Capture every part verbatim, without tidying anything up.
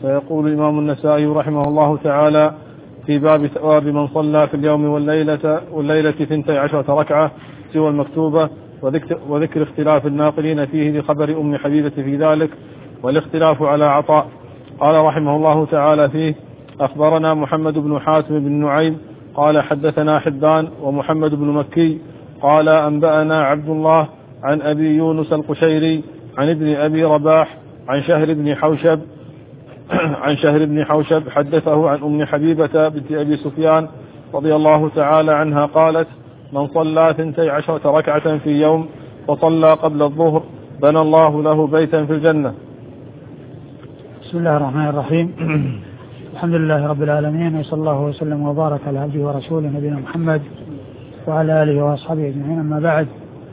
فيقول الإمام النسائي رحمه الله تعالى في باب ثواب من صلى في اليوم والليلة والليلة ثنتي عشرة ركعة سوى المكتوبة، وذكر, وذكر اختلاف الناقلين فيه لخبر أم حبيبة في ذلك، والاختلاف على عطاء. قال رحمه الله تعالى فيه: أخبرنا محمد بن حاتم بن نعيم قال حدثنا حبان ومحمد بن مكي قال أنبأنا عبد الله عن أبي يونس القشيري عن ابن أبي رباح عن شهر بن حوشب عن شهر بن حوشب حدثه عن أم حبيبة بنت أبي سفيان رضي الله تعالى عنها قالت: من صلى ثنتي عشرة ركعة في يوم فصلى قبل الظهر بنى الله له بيتا في الجنة. بسم الله الرحمن الرحيم. الحمد لله رب العالمين، وصلى الله وسلم وبارك على عبده ورسوله نبينا محمد وعلى آله وأصحابه أجمعين، أما بعد.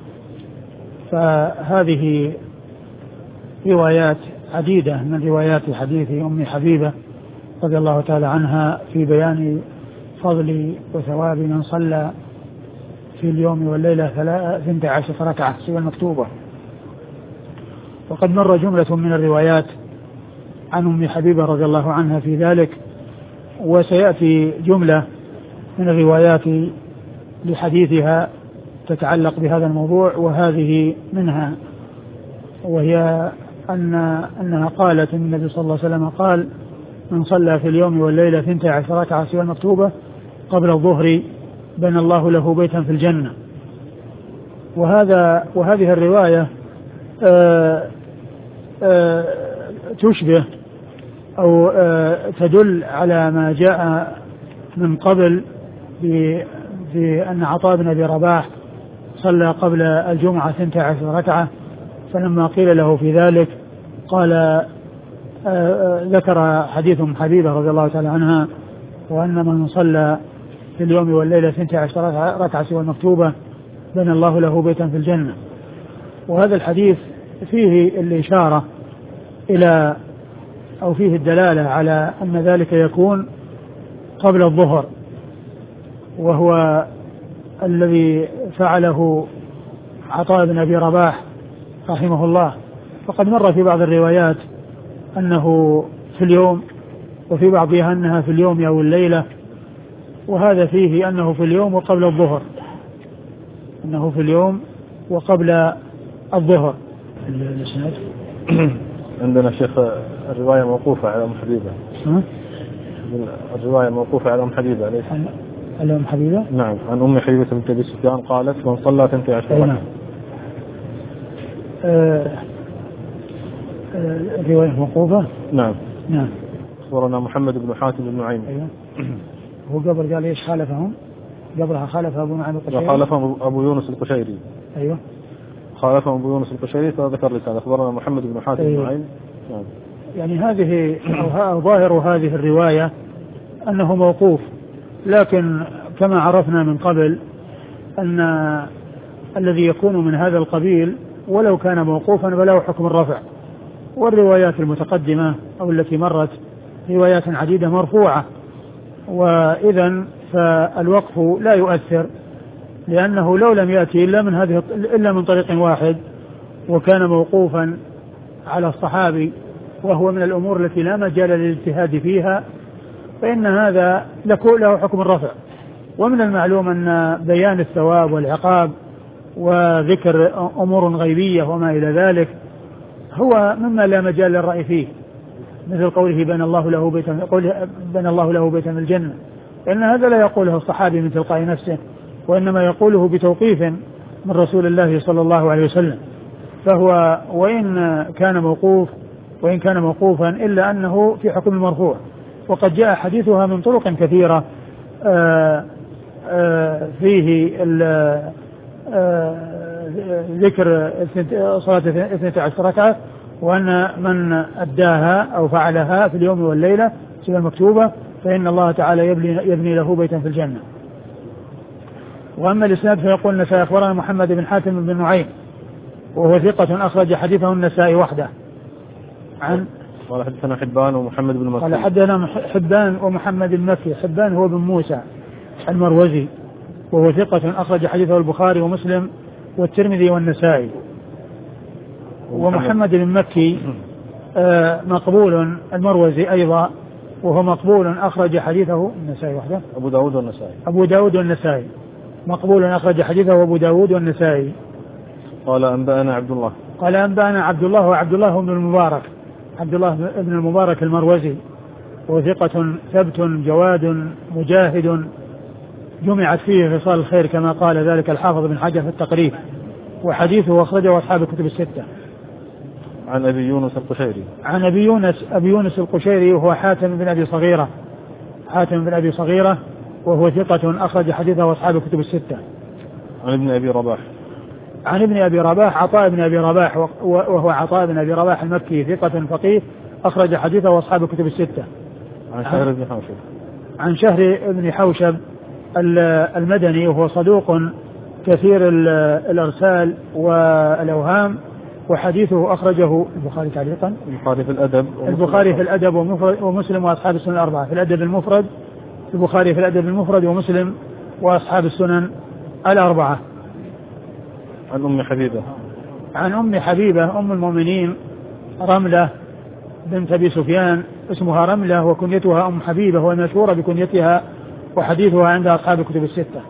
فهذه روايات عديدة من روايات حديث أم حبيبة رضي الله تعالى عنها في بيان فضل وثواب من صلى في اليوم والليلة ثنتي عشرة ركعة سوى المكتوبة. وقد مر جملة من الروايات عن أم حبيبة رضي الله عنها في ذلك، وسيأتي جملة من الروايات لحديثها تتعلق بهذا الموضوع، وهذه منها، وهي أن أنها قالت أن النبي صلى الله عليه وسلم قال: من صلى في اليوم والليلة ثنتي عشرة ركعة سوى المكتوبة قبل الظهر بنى الله له بيتا في الجنة. وهذا وهذه الرواية آآ آآ تشبه أو تدل على ما جاء من قبل في أن عطاء بن أبي رباح صلى قبل الجمعة ثنتي عشرة ركعة، فلما قيل له في ذلك قال ذكر حديث أم حبيبة رضي الله تعالى عنها: وأن من صلى في اليوم والليلة ثنتي عشرة ركعة سوى المكتوبة بنى الله له بيتا في الجنة. وهذا الحديث فيه الإشارة إلى أو فيه الدلالة على أن ذلك يكون قبل الظهر، وهو الذي فعله عطاء بن أبي رباح رحمه الله. فقد مر في بعض الروايات أنه في اليوم، وفي بعضها أنها في اليوم أو الليلة، وهذا فيه أنه في اليوم وقبل الظهر، أنه في اليوم وقبل الظهر. الإسناد عندنا شيخ الرواية موقوفة على أم حبيبة. الرواية موقوفة على أم حبيبة عليه على أم حبيبة. نعم، عن أم حبيبة بنت أبي سفيان قالت: من صلى ثنتي عشرة ركعة. نعم. الرواية موقوفة. نعم نعم. أخبرنا محمد بن حاتم بن نعيم. أيوة. هو قبل قال إيش خالفهم؟ قبلها خالف أبو نعيم القشيري. خالفهم أبو يونس القشيري. أيوة. خالفهم أبو يونس القشيري فذكر لسان. أخبرنا محمد بن حاتم بن نعيم. نعم. يعني هذه أو ظاهر هذه الرواية أنه موقوف، لكن كما عرفنا من قبل أن الذي يكون من هذا القبيل ولو كان موقوفا فله حكم الرفع. والروايات المتقدمة أو التي مرت روايات عديدة مرفوعة، وإذن فالوقف لا يؤثر، لأنه لو لم يأتي إلا من هذه إلا من طريق واحد وكان موقوفا على الصحابي، وهو من الأمور التي لا مجال للاجتهاد فيها، فإن هذا له حكم الرفع. ومن المعلوم أن بيان الثواب والعقاب وذكر أمور غيبية وما إلى ذلك هو مما لا مجال للرأي فيه، مثل قوله بنى الله له بيتا قوله بنى الله له بيتا في الجنة، لأن هذا لا يقوله الصحابي من تلقاء نفسه، وإنما يقوله بتوقيف من رسول الله صلى الله عليه وسلم. فهو وإن كان موقوف وإن كان موقوفا إلا أنه في حكم المرفوع، وقد جاء حديثها من طرق كثيرة آآ آآ فيه ذكر صلاة اثنتي عشرة ركعة، وأن من أداها أو فعلها في اليوم والليلة سوى المكتوبة فإن الله تعالى يبني, يبني له بيتا في الجنة. وأما الإسناد فيقول النسائي: أخبرنا محمد بن حاتم بن نعيم وهو ثقة أخرج حديثه النسائي وحده. عن قال حدثنا حبان ومحمد بن مكي. قال حدثنا حبان ومحمد بن مكي. حبان هو بن موسى المروزي وهو ثقة أخرج حديثه البخاري ومسلم والترمذي والنسائي. ومحمد بن مكي مقبول المروزي أيضا وهو مقبول أخرج حديثه النسائي وحده أبو داود والنسائي أبو داود والنسائي مقبول أخرج حديثه أبو داود والنسائي. قال أنبأنا عبد الله قال أنبأنا عبد الله وعبد الله بن المبارك عبد الله بن المبارك المروزي وثقة ثبت جواد مجاهد جمعت فيه خصال الخير كما قال ذلك الحافظ بن حجر في التقريب وحديثه أخرجه أصحاب الكتب الستة. عن أبي يونس القشيري عن أبي يونس أبي يونس القشيري وهو حاتم بن أبي صغيرة حاتم بن أبي صغيرة وهو ثقة أخرج حديثه أصحاب الكتب الستة. عن ابن أبي رباح عن ابن أبي رباح عطاء بن أبي رباح وهو عطاء بن أبي رباح المكي ثقة فقيه أخرج حديثه أصحاب الكتب الستة. عن شهر بن حوشب عن شهر بن حوشب المدني وهو صدوق كثير الإرسال والأوهام وحديثه أخرجه البخاري تعليقا البخاري في الأدب البخاري في الأدب ومسلم وأصحاب السنن الأربعة في الأدب المفرد البخاري في الأدب المفرد ومسلم وأصحاب السنن الأربعة. عن أم حبيبة عن أم حبيبة أم المؤمنين رملة بنت أبي سفيان اسمها رملة وكنيتها أم حبيبة ومشهورة بكنيتها وحديثها عند أصحاب الكتب الستة.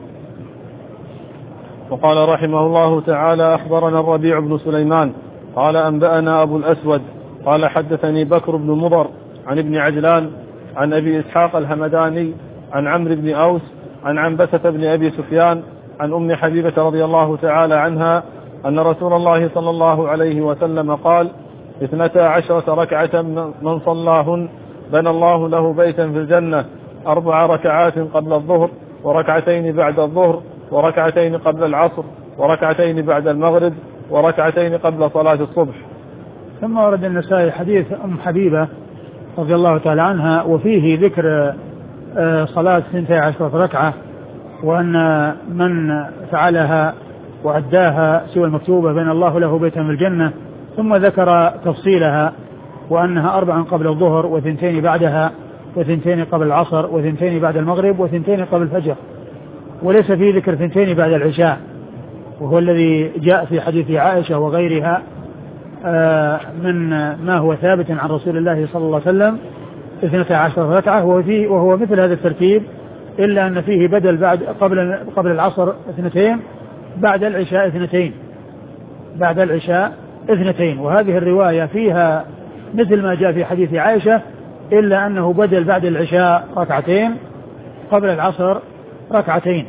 وقال رحمه الله تعالى أخبرنا الربيع بن سليمان قال أنبأنا أبو الأسود قال حدثني بكر بن مضر عن ابن عجلان عن أبي إسحاق الهمداني عن عمرو بن أوس عن عنبسة بن أبي سفيان عن أم حبيبة رضي الله تعالى عنها أن رسول الله صلى الله عليه وسلم قال اثنتا عشرة ركعة من صلاهن بنى الله له بيتا في الجنة أربع ركعات قبل الظهر وركعتين بعد الظهر وركعتين قبل العصر وركعتين بعد المغرب وركعتين قبل صلاة الصبح. ثم ورد النسائي حديث أم حبيبة رضي الله تعالى عنها وفيه ذكر صلاة اثنتي عشرة ركعة وأن من فعلها وأداها سوى المكتوبة بنى الله له بيتا في الجنة ثم ذكر تفصيلها وأنها أربع قبل الظهر وثنتين بعدها وثنتين قبل العصر وثنتين بعد المغرب وثنتين قبل الفجر وليس فيه ذكر ثنتين بعد العشاء وهو الذي جاء في حديث عائشة وغيرها من ما هو ثابت عن رسول الله صلى الله عليه وسلم اثنتا عشرة ركعة وهو مثل هذا الترتيب إلا أن فيه بدل بعد قبل قبل العصر اثنتين بعد العشاء اثنتين بعد العشاء اثنتين وهذه الرواية فيها مثل ما جاء في حديث عائشة إلا أنه بدل بعد العشاء ركعتين قبل العصر ركعتين.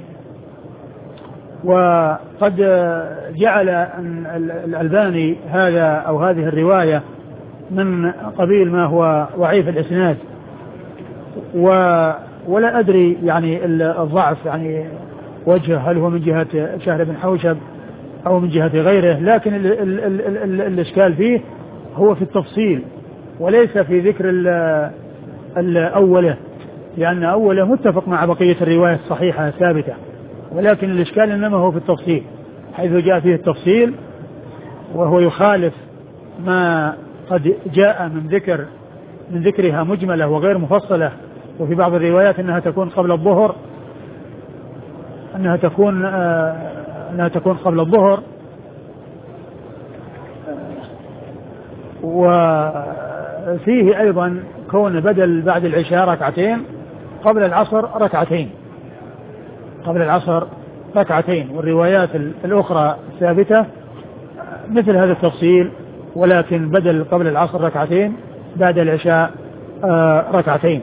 وقد جعل الألباني هذا أو هذه الرواية من قبيل ما هو ضعيف الإسناد ولا أدري يعني الضعف يعني وجه هل هو من جهة شهر بن حوشب أو من جهة غيره لكن ال ال ال ال الإشكال فيه هو في التفصيل وليس في ذكر الأولى لأن أوله متفق مع بقية الرواية الصحيحة الثابتة ولكن الإشكال إنما هو في التفصيل حيث جاء فيه التفصيل وهو يخالف ما قد جاء من ذكر من ذكرها مجملة وغير مفصلة وفي بعض الروايات أنها تكون قبل الظهر أنها تكون آه أنها تكون قبل الظهر وفيه أيضا كون بدل بعد العشاء ركعتين قبل العصر ركعتين قبل العصر ركعتين والروايات الأخرى الثابتة مثل هذا التفصيل ولكن بدل قبل العصر ركعتين بعد العشاء آه ركعتين.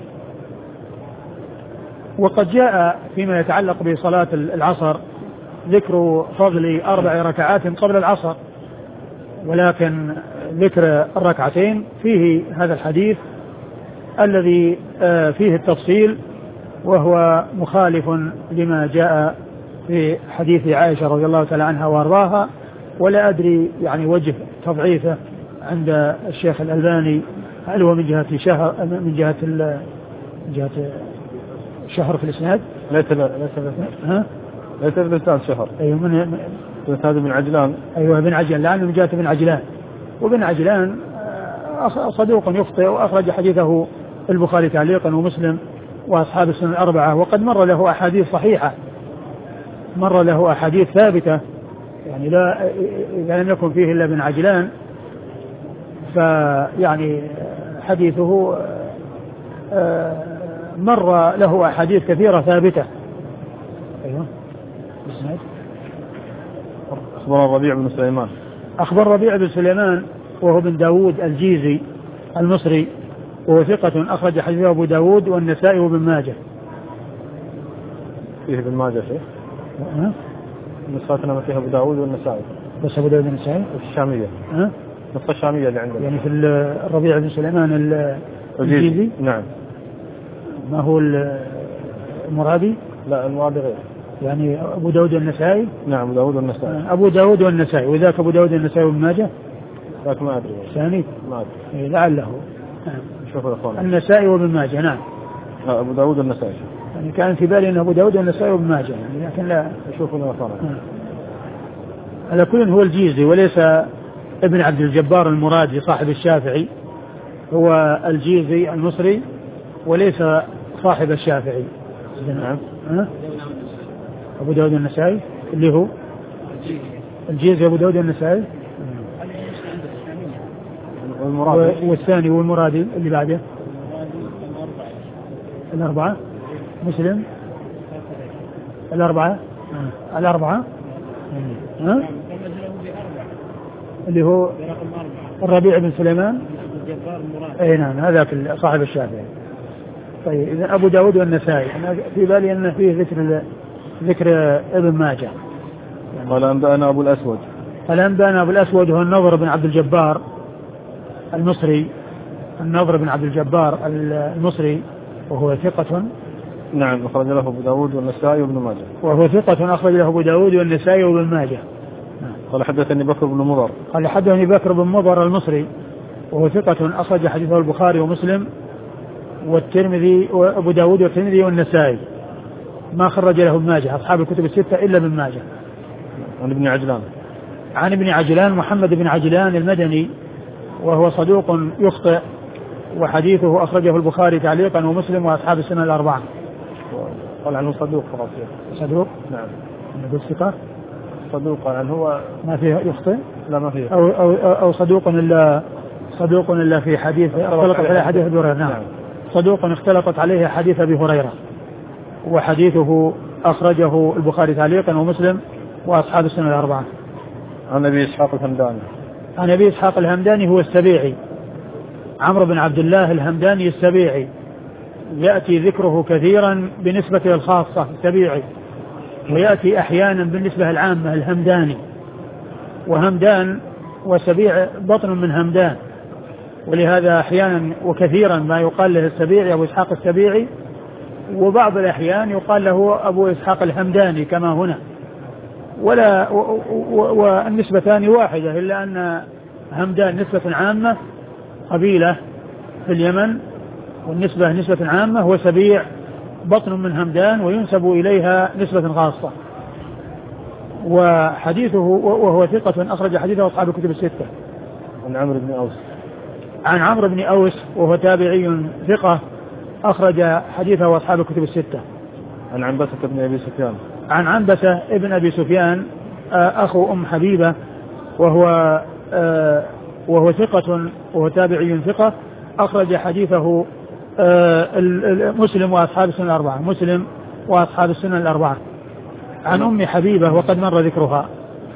وقد جاء فيما يتعلق بصلاة العصر ذكر فضل أربع ركعات قبل العصر ولكن ذكر الركعتين فيه هذا الحديث الذي فيه التفصيل وهو مخالف لما جاء في حديث عائشة رضي الله تعالى عنها وارضاها ولا أدري يعني وجه تضعيفه عند الشيخ الألباني هل هو من جهة شهر من جهة من جهة شهر في الإسناد ليس ليس ها ليس في الإسناد شهر أيوة من الإسناد بن عجلان أيوة بن عجلان لأنه من جهة بن عجلان وبن عجلان صدوق يخطئ وأخرج حديثه البخاري تعليقا ومسلم وأصحاب السنن الأربعة وقد مر له أحاديث صحيحة مر له أحاديث ثابتة يعني لا إذا لم يكن فيه إلا بن عجلان فيعني حديثه مر له أحاديث كثيرة ثابتة. أيوة. أخبر الربيع بن سليمان أخبر ربيع بن سليمان وهو بن داود الجيزي المصري، وهو ثقة أخرج حديثه أبو داود والنسائي وابن ماجه. فيه ابن ماجه شيء؟ أه؟ نسختنا ما فيها أبو داود والنسائي بس أبو داود والنسائي؟ الشامية. أه؟ نسخة الشامية اللي عندنا يعني في الربيع بن سليمان الجيزي. نعم. ما هو المرادي؟ لا المرادي غير، يعني أبو داود والنسائي. نعم أبو داود والنسائي. أبو داود والنسائي، وذاك أبو داود والنسائي وابن ماجه. ذاك ما أدري. ثاني. ما أدري. لعله. نعم. شوفوا الأخوان. النسائي وابن ماجه. نعم. لا أبو داود والنسائي. يعني كان في بالي أن أبو داود والنسائي وابن ماجه، يعني لكن لا. شوفوا الأخوان. على كل هو الجيزي وليس ابن عبد الجبار المرادي صاحب الشافعي، هو الجيزي المصري وليس صاحب الشافعي. نعم. ها؟ أبو داود النسائي اللي هو الجيزي أبو داود النسائي والمرادي. والثاني والمرادي اللي بعده الأربعة مسلم الأربعة آه. الأربعة ها؟ اللي هو الربيع بن سليمان. أي نعم هذا صاحب الشافعي. طيب إذا أبو داود والنسائي أنا في بالي أن فيه ذكر ذكر ابن ماجه. قال أنبأنا أبو الأسود. قال أنبأنا أبو الأسود هو النضر بن عبد الجبار المصري، النضر بن عبد الجبار المصري، وهو ثقة. نعم أخرج له أبو داود والنسائي وابن ماجه. وهو ثقة أخرج له أبو داود والنسائي وابن ماجه. قال حدثني بكر بن مضر. قال حدثني بكر بن مضر المصري، وهو ثقة أخرج حديثه البخاري ومسلم والترمذي وأبو داود والترمذي والنسائي، ما خرج له ابن ماجه أصحاب الكتب الستة إلا ابن ماجه. عن ابن عجلان. عن ابن عجلان محمد بن عجلان المدني، وهو صدوق يخطئ، وحديثه أخرجه البخاري تعليقا ومسلم وأصحاب السنة الأربعة. قال عنه صدوق فقط. صدوق؟ نعم. نقول ثقة؟ صدوق قال عنه هو ما فيه يخطئ؟ لا ما فيه. أو أو أو صدوق إلا صدوق إلا في حديث اختلطت عليه حديث أبي هريرة. نعم. صدوق اختلطت عليه حديث أبي هريرة، وحديثه أخرجه البخاري تعليقا ومسلم وأصحاب السنة الأربعة. عن أبي إسحاق الهمداني. عن أبي إسحاق الهمداني هو السبيعي، عمرو بن عبد الله الهمداني السبيعي، يأتي ذكره كثيرا بنسبة الخاصة السبيعي، ويأتي أحيانا بالنسبة العامة الهمداني، وهمدان وسبيع بطن من همدان، ولهذا أحيانا وكثيرا ما يقال له السبيعي أبو إسحاق السبيعي، وبعض الأحيان يقال له أبو إسحاق الهمداني كما هنا، ولا والنسبتان واحدة، إلا أن همدان نسبة عامة قبيلة في اليمن، والنسبة نسبة عامة هو سبيع بطن من همدان وينسب إليها نسبة خاصة. وحديثه وهو ثقة أخرج حديثه أصحاب الكتب الستة. عن عمرو بن أوس. عن عمرو بن أوس وهو تابعي ثقة أخرج حديثه أصحاب الكتب الستة. عن عنبسة بن أبي سفيان. عن عنبسة ابن أبي سفيان أخو أم حبيبة، وهو وهو ثقة وهو تابعي ثقة أخرج حديثه مسلم وأصحاب السنة الأربعة. مسلم وأصحاب السنة الأربعة. عن أم حبيبة وقد مر ذكرها.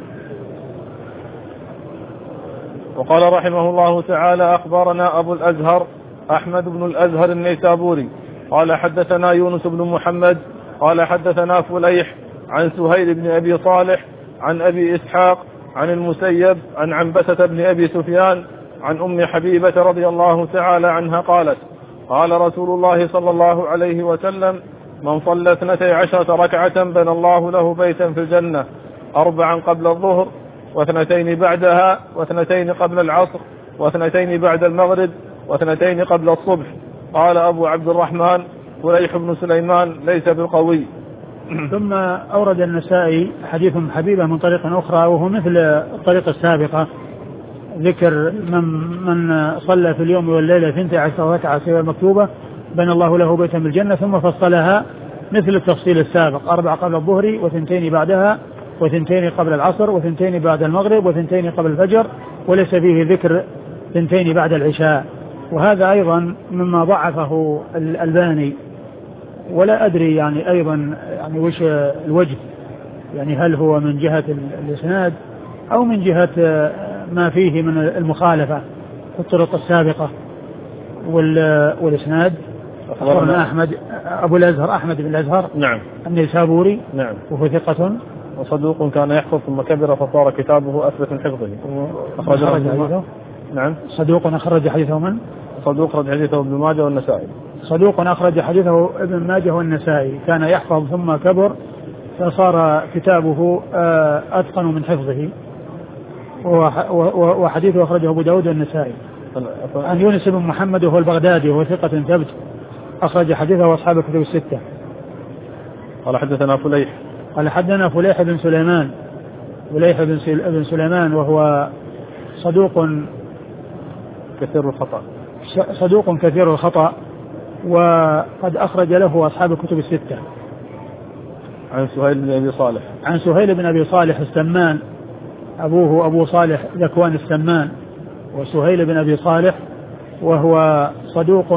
وقال رحمه الله تعالى أخبرنا أبو الأزهر أحمد بن الأزهر النيسابوري قال حدثنا يونس بن محمد قال حدثنا فليح عن سهيل بن أبي صالح عن أبي إسحاق عن المسيب عن عنبسة بن أبي سفيان عن أم حبيبة رضي الله تعالى عنها قالت قال رسول الله صلى الله عليه وسلم من صلى اثنتي عشرة ركعة بنى الله له بيتا في الجنة، أربعا قبل الظهر واثنتين بعدها واثنتين قبل العصر واثنتين بعد المغرب واثنتين قبل الصبح. قال أبو عبد الرحمن فليح بن سليمان ليس بالقوي. ثم أورد النسائي حديث حبيبة من طريق أخرى وهو مثل الطريقة السابقة، ذكر من, من صلى في اليوم والليلة اثنتي عشرة ركعة سوى المكتوبة بنى الله له بيتا في الجنة، ثم فصلها مثل التفصيل السابق، أربع قبل الظهر وثنتين بعدها وثنتين قبل العصر وثنتين بعد المغرب وثنتين قبل الفجر، وليس فيه ذكر ثنتين بعد العشاء، وهذا أيضا مما ضعفه الألباني، ولا أدري يعني أيضا يعني وش الوجه، يعني هل هو من جهة الإسناد أو من جهة ما فيه من المخالفة في الطرق السابقة. والإسناد أخبرنا أحمد أبو الأزهر أحمد بن الأزهر نعم النيسابوري نعم وهو ثقة وصدوق كان يحفظ ثم كبر فصار كتابه أثبت من حفظه. أخرج حديثه نعم صدوق أخرج حديثه من صدوق أخرج حديثه ابن ماجه والنسائي صدوق أخرج حديثه ابن ماجه والنسائي كان يحفظ ثم كبر فصار كتابه أتقن من حفظه. وحديثه أخرجه أبو داود والنسائي عن يونس بن محمد وهو البغدادي وهو ثقة ثبت أخرج حديثه أصحاب الكتب الستة. قال حدثنا فليح قال حدثنا فليح بن سليمان فليح بن سليمان وهو صدوق كثير الخطأ صدوق كثير الخطأ وقد أخرج له أصحاب الكتب الستة. عن سهيل بن أبي صالح عن سهيل بن أبي صالح السمان أبوه أبو صالح ذكوان السمان وسهيل بن أبي صالح وهو صدوق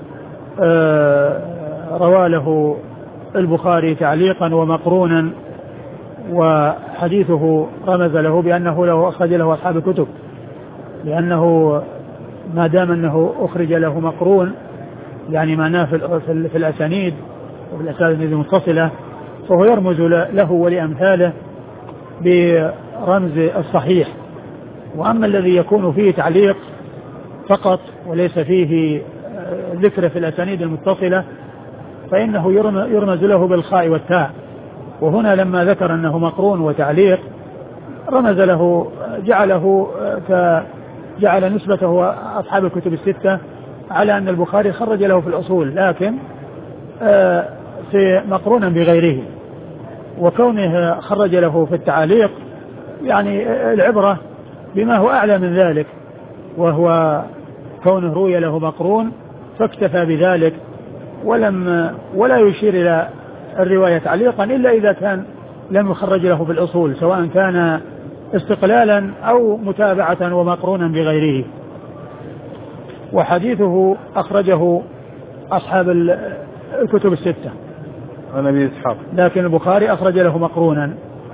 روى له البخاري تعليقا ومقرونا وحديثه رمز له بأنه له أخرج له أصحاب الكتب لأنه ما دام أنه أخرج له مقرون يعني معناه في الأسانيد وفي الأسانيد المتصلة فهو يرمز له ولأمثاله برمز الصحيح. وأما الذي يكون فيه تعليق فقط وليس فيه ذكر في الأسانيد المتصلة فإنه يرمز له بالخاء والتاء. وهنا لما ذكر أنه مقرون وتعليق رمز له جعله جعل نسبته أصحاب الكتب الستة على أن البخاري خرج له في الأصول لكن في مقرونا بغيره وكونه خرج له في التعاليق يعني العبرة بما هو أعلى من ذلك وهو كونه روي له مقرون فاكتفى بذلك ولم ولا يشير إلى الرواية تعليقا إلا إذا كان لم يخرج له في الأصول سواء كان استقلالا أو متابعة ومقرونا بغيره. وحديثه أخرجه أصحاب الكتب الستة عن أبي إسحاق لكن البخاري أخرج له مقرونا.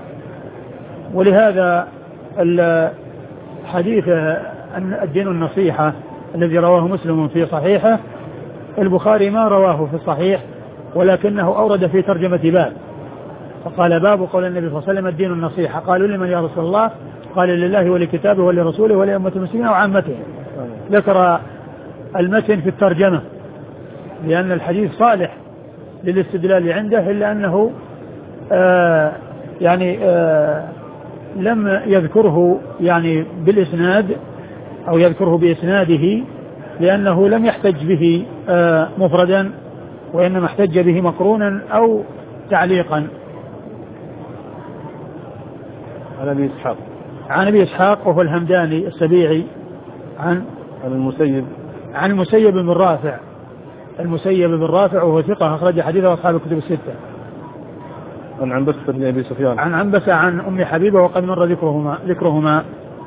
ولهذا الحديث الدين النصيحة الذي رواه مسلم في صحيحه البخاري ما رواه في الصحيح ولكنه أورد في ترجمة باب فقال باب قول النبي صلى الله عليه وسلم الدين النصيحة. قالوا لمن يا رسول الله؟ قال لله ولكتابه ولرسوله ولأمة المسلمين وعامته. ذكر المتن في الترجمة لأن الحديث صالح للاستدلال عنده إلا أنه آه يعني آه لم يذكره يعني بالإسناد أو يذكره بإسناده لأنه لم يحتج به آه مفردا وإنما احتج به مقرونا أو تعليقا. عن أبي إسحاق عن أبي إسحاق وهو الهمداني السبيعي عن عن المسيب عن المسيب بن رافع المسيب بن رافع وهو ثقة أخرج حديثه أصحاب الكتب الستة. عن عنبسة بن أبي سفيان عن عنبسة عن أم حبيبة وقد مر ذكرهما ذكرهما.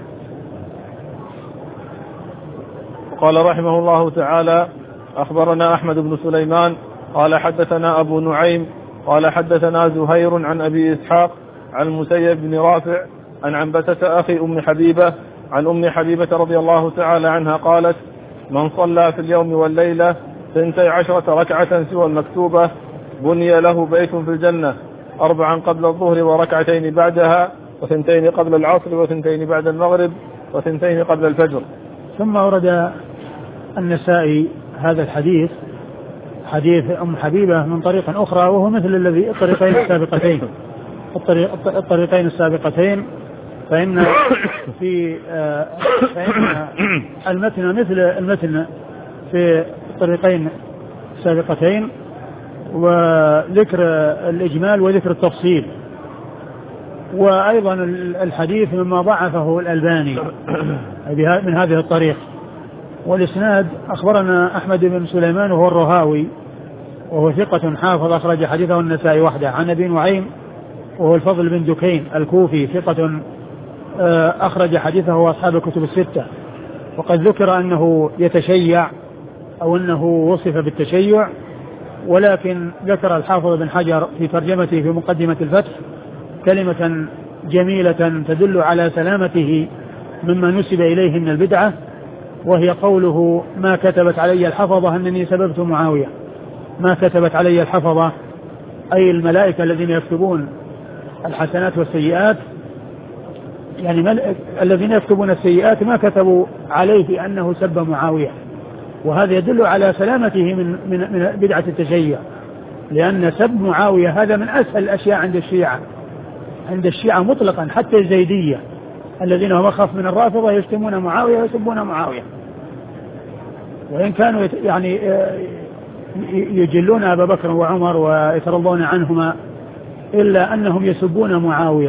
قال رحمه الله تعالى أخبرنا أحمد بن سليمان قال حدثنا أبو نعيم قال حدثنا زهير عن أبي إسحاق عن المسيب بن رافع عن عنبسة أخي أم حبيبة عن أم حبيبة رضي الله تعالى عنها قالت من صلى في اليوم والليلة ثنتي عشرة ركعة سوى المكتوبة بني له بيت في الجنة أربعا قبل الظهر وركعتين بعدها وثنتين قبل العصر وثنتين بعد المغرب وثنتين قبل الفجر. ثم ورد النسائي هذا الحديث حديث أم حبيبة من طريق أخرى وهو مثل الذي الطريقين السابقتين الطريق الطريقين السابقتين فإن في فإن المتن مثل المتن في الطريقين السابقتين وذكر الإجمال وذكر التفصيل. وأيضا الحديث مما ضعفه الألباني من هذه الطريق. والإسناد أخبرنا أحمد بن سليمان وهو الرهاوي وهو ثقة حافظ أخرج حديثه النسائي وحده. عن أبي نعيم وهو الفضل بن دكين الكوفي ثقة أخرج حديثه أصحاب الكتب الستة. وقد ذكر أنه يتشيع أو أنه وصف بالتشيع، ولكن ذكر الحافظ بن حجر في ترجمته في مقدمة الفتح كلمة جميلة تدل على سلامته مما نسب إليه من البدعة، وهي قوله ما كتبت علي الحفظة أنني سببت معاوية. ما كتبت علي الحفظة أي الملائكة الذين يكتبون الحسنات والسيئات، يعني الذين يكتبون السيئات ما كتبوا عليه أنه سب معاوية، وهذا يدل على سلامته من, من, من بدعة التشيع، لأن سب معاوية هذا من أسهل الأشياء عند الشيعة عند الشيعة مطلقا، حتى الزيدية الذين هم أخف من الرافضة يشتمون معاوية ويسبون معاوية، وإن كانوا يعني يجلون أبا بكر وعمر ويترضون عنهما إلا أنهم يسبون معاوية.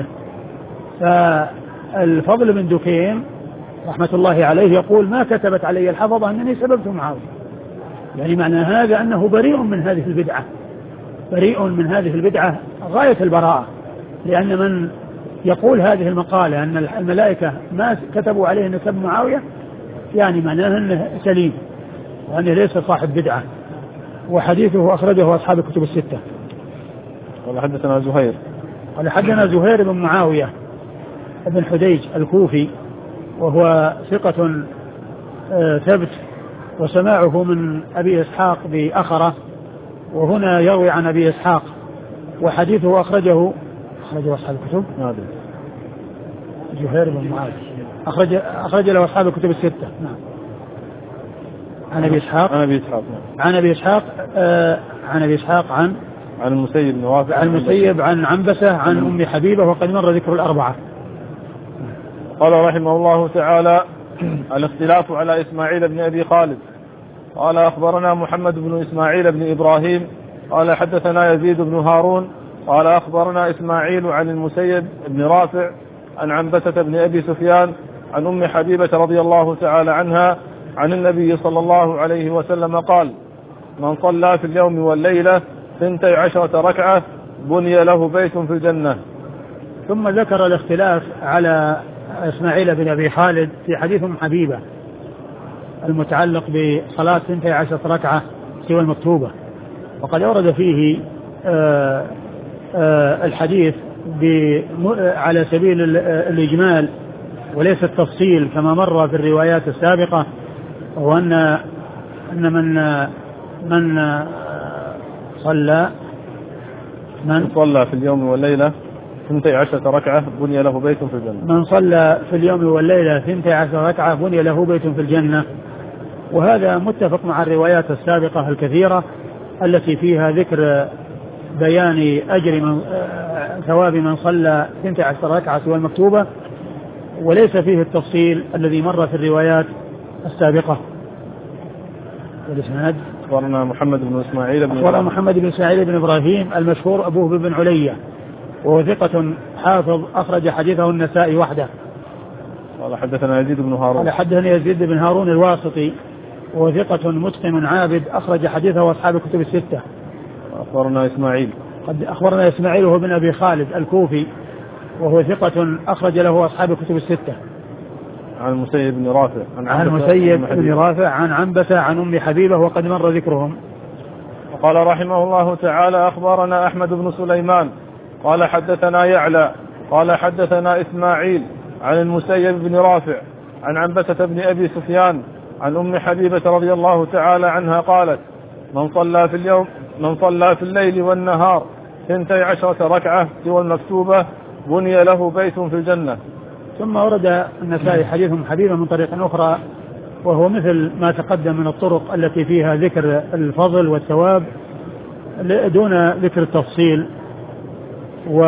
فالفضل بن دكين رحمة الله عليه يقول ما كتبت علي الحفظة أنني سببت معاوية، يعني معنى هذا أنه بريء من هذه البدعة، بريء من هذه البدعة غاية البراءة، لأن من يقول هذه المقالة أن الملائكة ما كتبوا عليه أن سب معاوية يعني معناه أنه سليم وأنه ليس صاحب بدعة. وحديثه أخرجه أصحاب الكتب الستة. قال حدثنا زهير قال حدثنا زهير بن معاوية بن حديج الكوفي وهو ثقة ثبت، وسماعه من أبي إسحاق بأخرة، وهنا يروي عن أبي إسحاق، وحديثه أخرجه أخرجه أصحاب الكتب. زهير بن معاوية أخرج أخرج له أصحاب الكتب الستة. نعم. عن أبي إسحاق عن أبي إسحاق عن أبي إسحاق آه عن أبي إسحاق عن عن المسيب بن رافع عن المسيب عن عنبسة عن أم حبيبة، وقد مر ذكر الأربعة. قال رحمه الله تعالى الاختلاف على إسماعيل بن أبي خالد. قال أخبرنا محمد بن إسماعيل بن إبراهيم قال حدثنا يزيد بن هارون قال أخبرنا إسماعيل عن المسيب بن رافع عن عنبسة بن أبي سفيان عن أم حبيبة رضي الله تعالى عنها عن النبي صلى الله عليه وسلم قال من صلى في اليوم والليلة ثنتي عشرة ركعة بني له بيت في الجنة. ثم ذكر الاختلاف على إسماعيل بن أبي خالد في حديث أم حبيبة المتعلق بصلاة ثنتي عشرة ركعة سوى المكتوبة، وقد أورد فيه آآ آآ الحديث على سبيل الإجمال وليس التفصيل كما مر في الروايات السابقة، وأن أن من من صلى من صلى في اليوم والليلة ثنتي عشرة ركعة بني له بيت في الجنة. من صلى في اليوم والليلة ثنتي عشرة ركعة بني له بيت في الجنة، وهذا متفق مع الروايات السابقة الكثيرة التي فيها ذكر بيان أجر من ثواب من صلى ثنتي عشرة ركعة سوى المكتوبة، وليس فيه التفصيل الذي مر في الروايات السابقة. والإسناد أخبرنا محمد بن إسماعيل بن أخبرنا محمد بن إسماعيل بن إبراهيم المشهور أبوه بن علية، وهو ثقة حافظ أخرج حديثه النسائي وحده. قال حدثنا يزيد بن هارون قال حدثنا يزيد بن هارون الواسطي وهو ثقة متقن عابد أخرج حديثه أصحاب الكتب الستة. أخبرنا إسماعيل قد أخبرنا إسماعيل وهو بن أبي خالد الكوفي وهو ثقة أخرج له أصحاب الكتب الستة. عن المسيب بن رافع عن المسيب بن رافع عن عنبسة عن أم حبيبة، وقد مر ذكرهم. وقال رحمه الله تعالى أخبرنا أحمد بن سليمان قال حدثنا يعلى قال حدثنا إسماعيل عن المسيب بن رافع عن عنبسة بن أبي سفيان عن أم حبيبة رضي الله تعالى عنها قالت من صلى في اليوم من صلى في الليل والنهار ثنتي عشرة ركعة سوى المكتوبة بني له بيت في الجنة. ثم ورد النسائي حديث أم حبيبة من طريق أخرى، وهو مثل ما تقدم من الطرق التي فيها ذكر الفضل والثواب دون ذكر التفصيل. و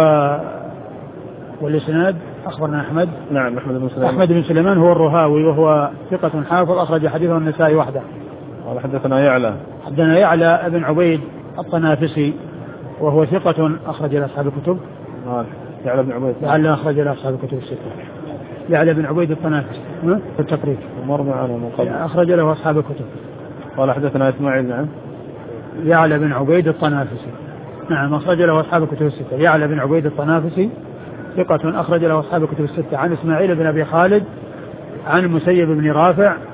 والإسناد أخبرنا أحمد نعم أحمد بن سليمان أحمد بن سليمان هو الرهاوي وهو ثقة حافظ أخرج حديثه النسائي وحده. قال حدثنا يعلى حدثنا يعلى بن عبيد الطنافسي وهو ثقة أخرج له أصحاب الكتب. يعلى بن عبيد يعلى أخرج له أصحاب الكتب الستة. يعلى بن عبيد الطنافسي في التقريب مر معنا من قبل أخرج له أصحاب الكتب. قال حدثنا إسماعيل نعم يعلى بن عبيد الطنافسي نعم أخرج له أصحاب الكتب الستة. يعلى بن عبيد الطنافسي ثقة أخرج له أصحاب الكتب الستة. عن إسماعيل بن أبي خالد عن المسيب بن رافع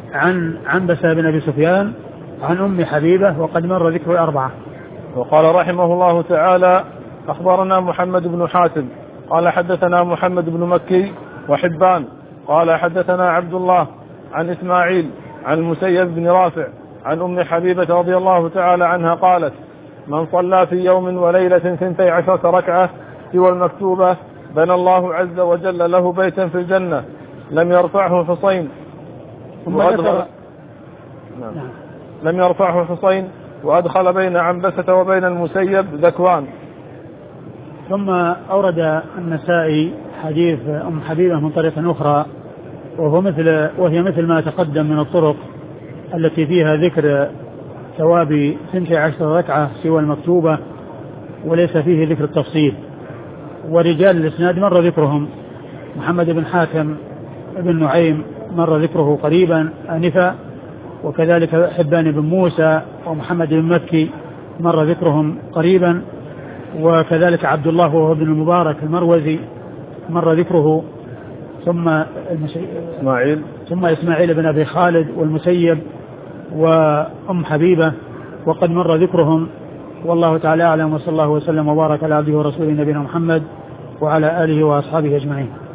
عن عنبسة بن أبي سفيان عن أم حبيبة وقد مر ذكر الأربعة. وقال رحمه الله تعالى أخبرنا محمد بن حاتم قال حدثنا محمد بن مكي وحبان قال حدثنا عبد الله عن إسماعيل عن المسيب بن رافع عن أم حبيبة رضي الله تعالى عنها قالت من صلى في يوم وليلة ثنتي عشرة ركعة سوى المكتوبة بنى الله عز وجل له بيتا في الجنة لم يرفعه حصين وأدخل نعم. لم يرفعه حصين وأدخل بين عنبسة وبين المسيب ذكوان. ثم أورد النسائي حديث أم حبيبة من طريق أخرى وهو مثل وهي مثل ما تقدم من الطرق التي فيها ذكر ثواب ثنتي عشرة ركعة سوى المكتوبة وليس فيه ذكر التفصيل. ورجال الإسناد مر ذكرهم محمد بن حاتم بن نعيم مر ذكره قريبا آنفا وكذلك حبان بن موسى ومحمد بن مكي مر ذكرهم قريبا وكذلك عبد الله وهو ابن المبارك المروزي مر ذكره ثم إسماعيل ثم إسماعيل بن أبي خالد والمسيب وأم حبيبة وقد مر ذكرهم. والله تعالى أعلم وصلى الله وسلم وبارك على عبده ورسوله نبينا محمد وعلى آله وأصحابه أجمعين.